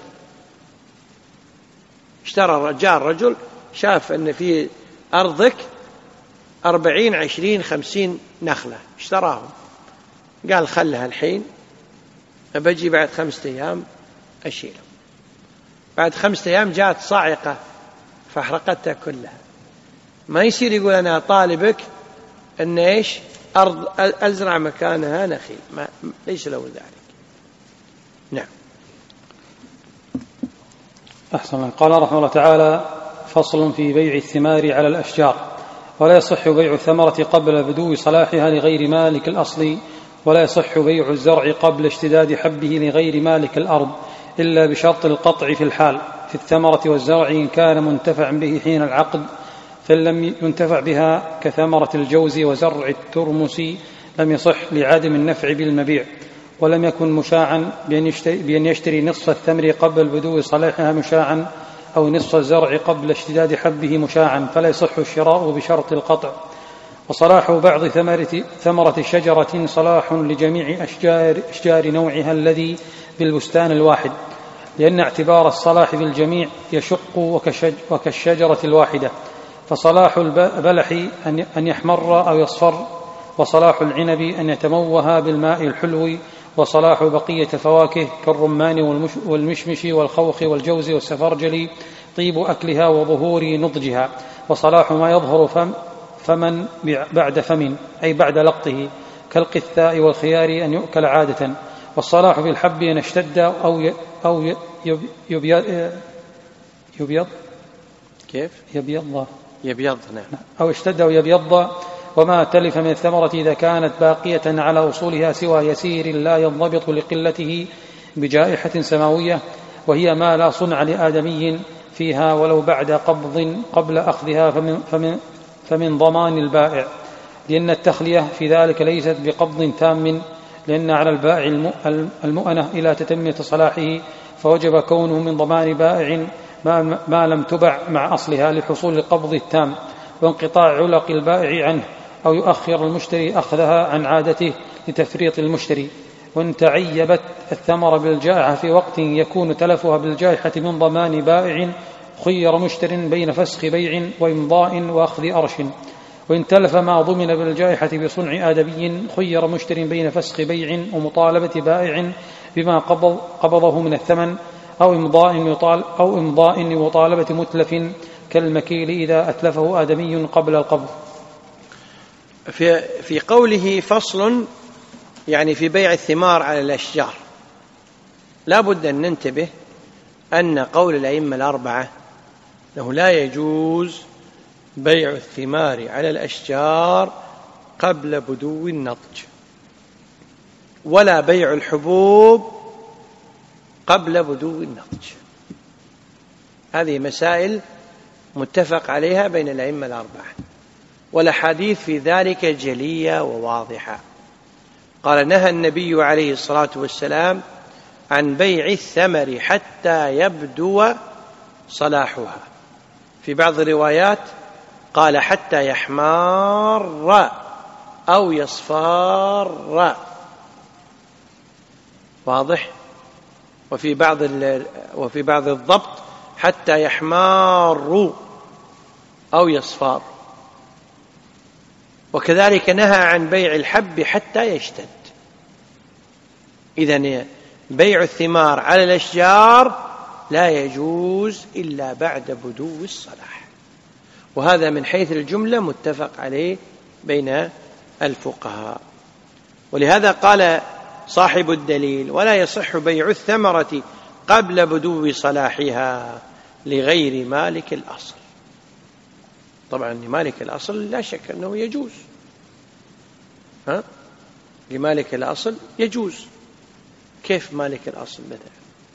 A: جاء الرجل شاف أن في أرضك 40 20 50 نخلة، اشتراهم، قال خلها الحين، بجي بعد 5 أيام أشيلهم. بعد 5 أيام جاءت صاعقة فاحرقتها كلها. ما يصير يقول أنا طالبك أن إيش أرض أزرع مكانها نخيل، ليس له ذلك. نعم.
B: أحسن. قال رحمه الله تعالى: فصل في بيع الثمار على الأشجار. ولا يصح بيع الثمرة قبل بدو صلاحها لغير مالك الأصل، ولا يصح بيع الزرع قبل اشتداد حبه لغير مالك الأرض، إلا بشرط القطع في الحال في الثمرة والزرع إن كان منتفعا به حين العقد، فإن لم ينتفع بها كثمرة الجوز وزرع الترمس لم يصح لعدم النفع بالمبيع. ولم يكن مشاعا بأن يشتري نصف الثمر قبل بدو صلاحها مشاعا، أو نصف الزرع قبل اشتداد حبه مشاعا، فلا يصح الشراء بشرط القطع. وصلاح بعض ثمرة شجرة صلاح لجميع أشجار نوعها الذي بالبستان الواحد، لأن اعتبار الصلاح بالجميع يشق وكالشجرة الواحدة. فصلاح البلح أن يحمر أو يصفر، وصلاح العنب أن يتموه بالماء الحلو، وصلاح بقية الفواكه كالرمان والمشمش والخوخ والجوز والسفرجل طيب أكلها وظهور نضجها. وصلاح ما يظهر فمن بعد فم، أي بعد لقطه، كالقثاء والخيار أن يؤكل عادة. والصلاح في الحب أن يشتد أو يبيض
A: كيف؟ يبيض نعم.
B: أو اشتد أو يبيض. وما تلف من الثمرة إذا كانت باقية على أصولها سوى يسير لا ينضبط لقلته بجائحة سماوية، وهي ما لا صنع لآدمي فيها ولو بعد قبض قبل أخذها، فمن ضمان البائع، لأن التخلية في ذلك ليست بقبض تام، لأن على البائع المؤنة إلى تتمية صلاحه، فوجب كونه من ضمان بائع ما لم تبع مع أصلها لحصول القبض التام وانقطاع علق البائع عنه، أو يؤخر المشتري أخذها عن عادته لتفريط المشتري. وإن تعيبت الثمرة بالجائحة في وقت يكون تلفها بالجائحة من ضمان بائع، خير مشتر بين فسخ بيع وإمضاء وأخذ أرش. وإن تلف ما ضمن بالجائحة بصنع آدمي، خير مشتر بين فسخ بيع ومطالبة بائع بما قبضه من الثمن، أو إمضاء ومطالبة متلف كالمكيل إذا أتلفه آدمي قبل القبض.
A: في قوله فصل، يعني في بيع الثمار على الأشجار، لا بد أن ننتبه أن قول الأئمة الأربعة أنه لا يجوز بيع الثمار على الأشجار قبل بدو النضج، ولا بيع الحبوب قبل بدو النضج. هذه مسائل متفق عليها بين الأئمة الأربعة، والأحاديث في ذلك جلية وواضحة. قال نهى النبي عليه الصلاة والسلام عن بيع الثمر حتى يبدو صلاحها، في بعض الروايات قال حتى يحمار أو يصفار، واضح؟ وفي بعض الضبط حتى يحمار أو يصفار. وكذلك نهى عن بيع الحب حتى يشتد. إذن بيع الثمار على الأشجار لا يجوز إلا بعد بدو الصلاح، وهذا من حيث الجملة متفق عليه بين الفقهاء. ولهذا قال صاحب الدليل: ولا يصح بيع الثمرة قبل بدو صلاحها لغير مالك الأصل. طبعا لمالك الأصل لا شك أنه يجوز، لمالك الأصل يجوز. كيف مالك الأصل؟ مثلا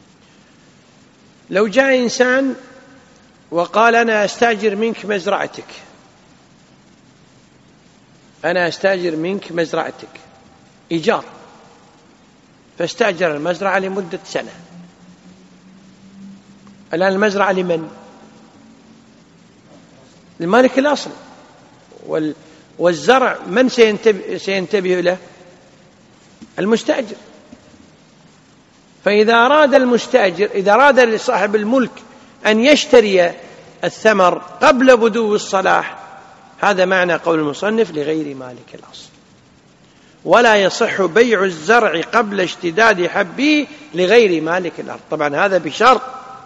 A: لو جاء إنسان وقال أنا أستأجر منك مزرعتك، أنا أستأجر منك مزرعتك إيجار، فاستأجر المزرعة لمدة سنة. الآن المزرعة لمن؟ لمالك الأصل. والزرع من سينتبه له؟ المستأجر. فإذا أراد المستأجر، إذا أراد صاحب الملك أن يشتري الثمر قبل بدو الصلاح، هذا معنى قول المصنف لغير مالك الأصل. ولا يصح بيع الزرع قبل اشتداد حبه لغير مالك الأرض. طبعا هذا بشرط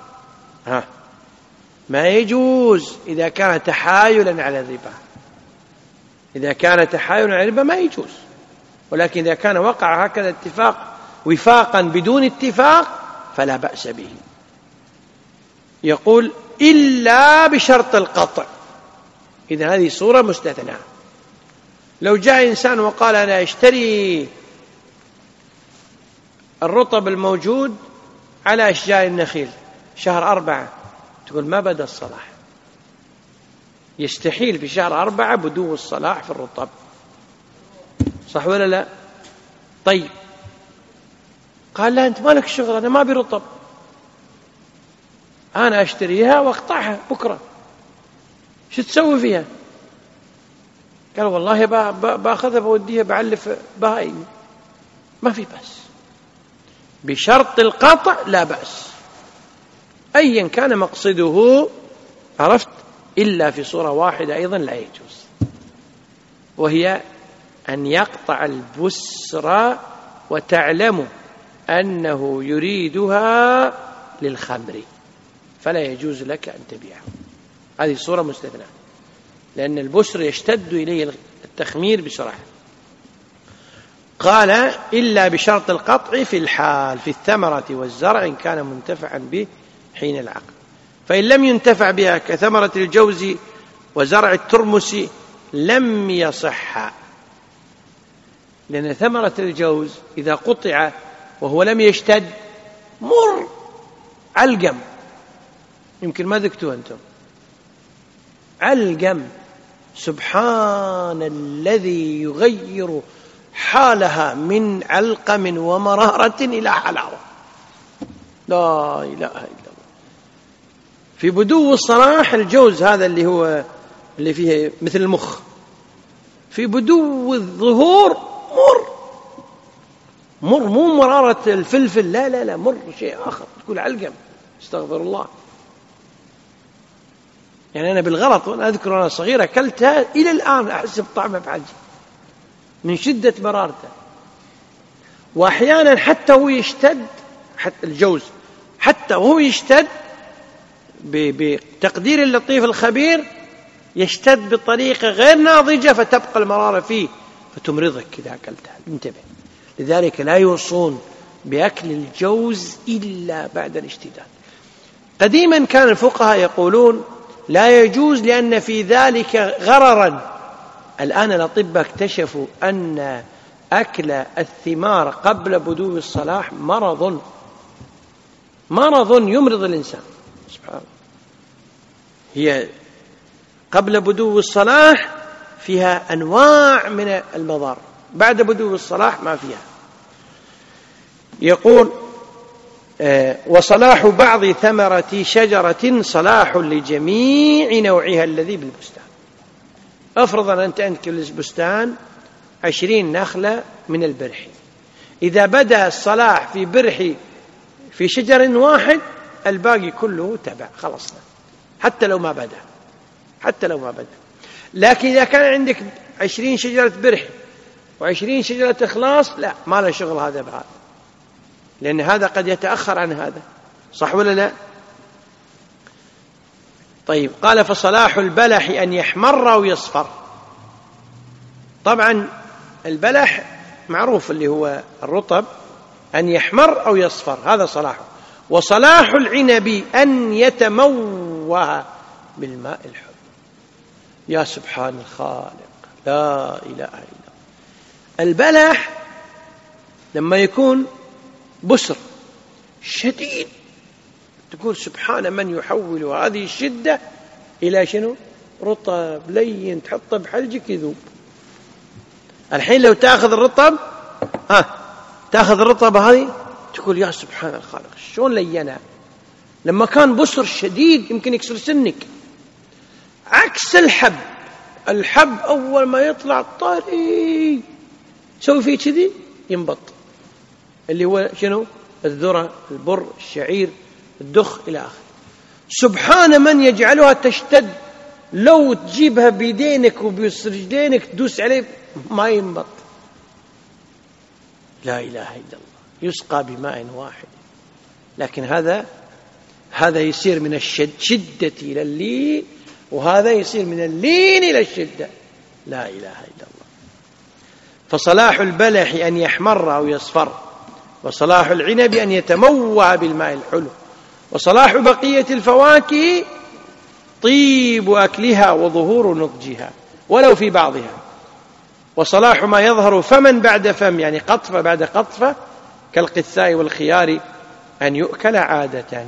A: ما يجوز إذا كان تحايلا على الربا. إذا كان تحايلا على الربا ما يجوز، ولكن إذا كان وقع هكذا اتفاق وفاقا بدون اتفاق فلا بأس به. يقول إلا بشرط القطع، إذا هذه صورة مستثناة. لو جاء إنسان وقال أنا أشتري الرطب الموجود على أشجار النخيل شهر 4، تقول ما بدأ الصلاح، يستحيل في شهر 4 بدو الصلاح في الرطب، صح ولا لا؟ طيب قال لا أنت مالك شغل، أنا ما برطب، أنا أشتريها وأقطعها بكرة، شو تسوي فيها؟ قال والله بأخذها بوديها بعلف بهايم، ما في بأس. بشرط القطع لا بأس أيا كان مقصده، عرفت؟ إلا في صورة واحدة أيضا لا يجوز، وهي أن يقطع البسر وتعلم أنه يريدها للخمر، فلا يجوز لك أن تبيعه. هذه صورة مستثناء، لأن البسر يشتد إليه التخمير بسرعة. قال إلا بشرط القطع في الحال في الثمرة والزرع إن كان منتفعا به حين العقد. فإن لم ينتفع بها كثمرة الجوز وزرع الترمس لم يصح، لأن ثمرة الجوز إذا قطع وهو لم يشتد مر علقم، يمكن ما ذقتوه أنتم، علقم، سبحان الذي يغير حالها من علقم ومرارة إلى حلاوة، لا إله إلا الله. في بدو الصلاح الجوز هذا اللي فيه مثل المخ، في بدو الظهور مر مو مرارة الفلفل، لا لا لا، مر شيء آخر، تقول علقم، استغفر الله. يعني أنا بالغلط وأنا أذكر وأنا صغير أكلتها إلى الآن أحس بطعمها بحاجة من شدة مرارته. وأحيانا حتى هو يشتد، حتى الجوز حتى وهو يشتد بتقدير اللطيف الخبير يشتد بطريقة غير ناضجة فتبقى المرارة فيه فتمرضك إذا أكلتها. انتبه، لذلك لا يوصون بأكل الجوز إلا بعد الاشتداد. قديما كان الفقهاء يقولون لا يجوز لأن في ذلك غررا. الآن الأطباء اكتشفوا أن أكل الثمار قبل بدو الصلاح مرض يمرض الإنسان، سبحان الله. هي قبل بدو الصلاح فيها أنواع من المضار، بعد بدو الصلاح ما فيها. يقول وصلاح بعض ثمرة شجرة صلاح لجميع نوعها الذي بالبستان. أفرض أن أنت عندك البستان 20 نخلة من البرح، إذا بدأ الصلاح في برح في شجر واحد الباقي كله تبع، خلصنا، حتى لو ما بدأ. لكن إذا كان عندك 20 شجرة برح و20 شجرة إخلاص، لا، ما له شغل هذا بهذا، لأن هذا قد يتأخر عن هذا، صح ولا لا؟ طيب، قال فصلاح البلح أن يحمر أو يصفر. طبعا البلح معروف اللي هو الرطب، أن يحمر أو يصفر هذا صلاحه. وصلاح العنب أن يتموه بالماء الحلو. يا سبحان الخالق، لا إله إلا الله. البلح لما يكون بسر شديد تقول سبحان من يحول هذه الشدة إلى شنو؟ رطب لين، تحطه بحلجك يذوب. الحين لو تأخذ الرطب تأخذ الرطب هذه تقول يا سبحان الخالق شلون لينها. لما كان بسر شديد يمكن يكسر سنك. عكس الحب أول ما يطلع طري تسوي فيه كذي ينبط، اللي هو شنو؟ الذرة، البر، الشعير، الدخ إلى آخره. سبحان من يجعلها تشتد، لو تجيبها بيدينك وبرجلينك تدوس عليه ما ينبط. لا إله إلا الله، يسقى بماء واحد. لكن هذا يصير من الشدة إلى اللين، وهذا يصير من اللين إلى الشدة. لا إله إلا الله. فصلاح البلح أن يحمر أو يصفر، وصلاح العنب أن يتموع بالماء الحلو، وصلاح بقية الفواكه طيب أكلها وظهور نضجها ولو في بعضها، وصلاح ما يظهر فمن بعد فم، يعني قطفة بعد قطفة، كالقثاء والخيار أن يؤكل عادة.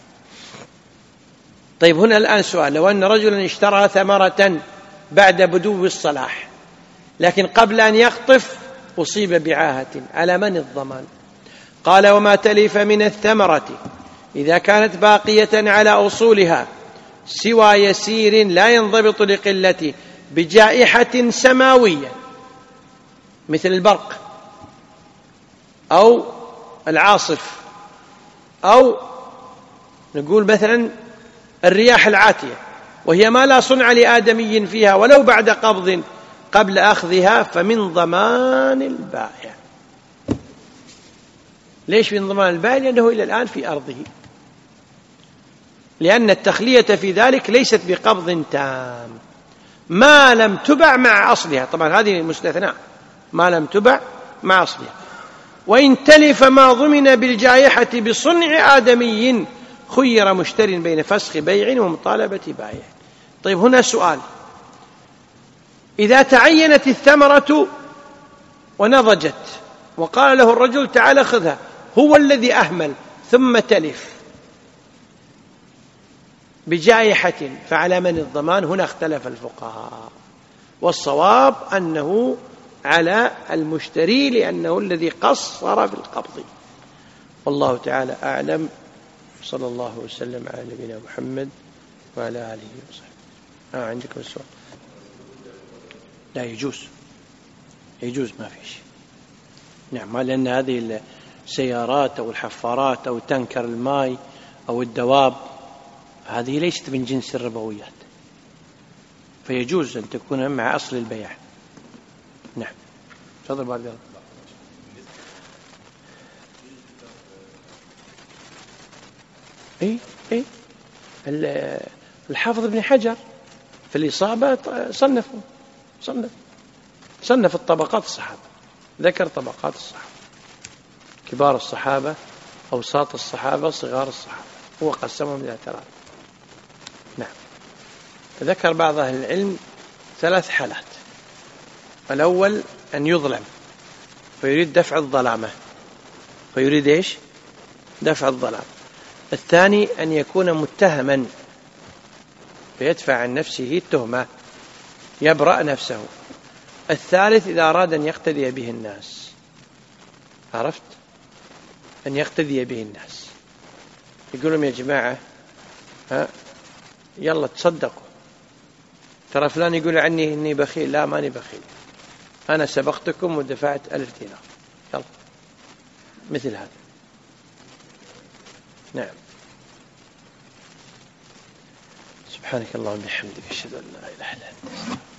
A: طيب هنا الآن سؤال: لو أن رجلا اشترى ثمرة بعد بدو الصلاح لكن قبل أن يقطف أصيب بعاهة، على من الضمان؟ قال: وما تلف من الثمرة إذا كانت باقية على أصولها سوى يسير لا ينضبط لقلته بجائحة سماوية مثل البرق أو العاصف، أو نقول مثلا الرياح العاتية، وهي ما لا صنع لآدمي فيها ولو بعد قبض قبل أخذها، فمن ضمان البائع. ليش من ضمان البائع؟ لأنه إلى الآن في أرضه، لأن التخلية في ذلك ليست بقبض تام ما لم تبع مع أصلها. طبعا هذه مستثناء، ما لم تبع مع أصلها. وإن تلف ما ضمن بالجائحة بصنع آدمي خير مشتر بين فسخ بيع ومطالبة بائع. طيب هنا سؤال: إذا تعينت الثمرة ونضجت وقال له الرجل تعال خذها، هو الذي أهمل ثم تلف بجائحة، فعلى من الضمان؟ هنا اختلف الفقهاء، والصواب أنه على المشتري لأنه الذي قصر في القبض. والله تعالى أعلم. صلى الله وسلم على نبينا محمد وعلى آله وصحبه. عندكم السؤال؟ لا يجوز ما في شيء. نعم، لأن هذه السيارات أو الحفارات أو تنكر الماء أو الدواب هذه ليست من جنس الربويات، فيجوز أن تكون مع أصل البيع. نعم، تفضل بعد ذلك. الحافظ ابن حجر في الإصابة صنف الطبقات الصحابة، ذكر طبقات الصحابة: كبار الصحابة، أوساط الصحابة، صغار الصحابة، هو قسمهم إلى 3. نعم، فذكر بعض أهل العلم 3 حالات: الأول أن يظلم فيريد دفع الظلامة، فيريد إيش؟ دفع الظلام. الثاني أن يكون متهما فيدفع عن نفسه التهمة، يبرأ نفسه. الثالث إذا أراد أن يقتدي به الناس. عرفت؟ أن يقتدي به الناس، يقول لهم يا جماعة يلا تصدقوا، ترى فلان يقول عني إني بخيل، لا ماني بخيل، أنا سبقتكم ودفعت 1000 دينار، يلا، مثل هذا. نعم. سبحانك اللهم وبحمدك، أشهد أن لا إله إلا أنت.